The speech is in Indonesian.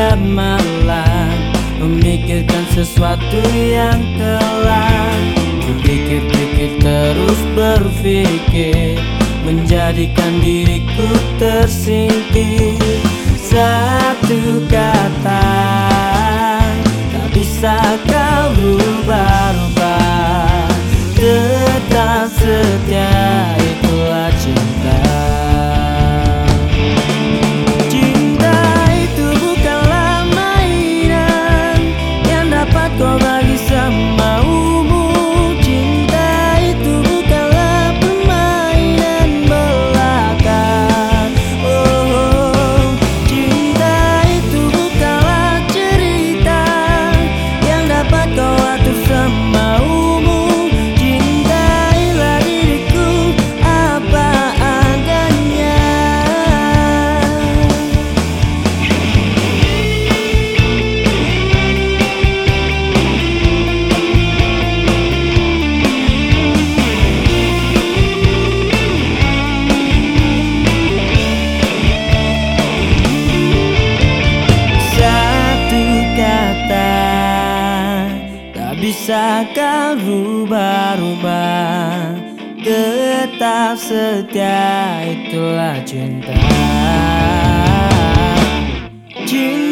malam memikirkan sesuatu yang kelak. Kupikir-pikir terus berpikir, menjadikan diriku tersingkir. Satu kata tak bisa kau rubah-rubah, tetap setia, itulah cinta. Cinta itu bukanlah mainan yang dapat kau bagi semaumu. Cinta itu bukanlah permainan belaka. Oh, cinta itu bukanlah cerita yang dapat kau atur semaumu. Cintailah diriku apa adanya. Satu kata tak bisa kau rubah-rubah, tetap setia, itulah cinta. Cinta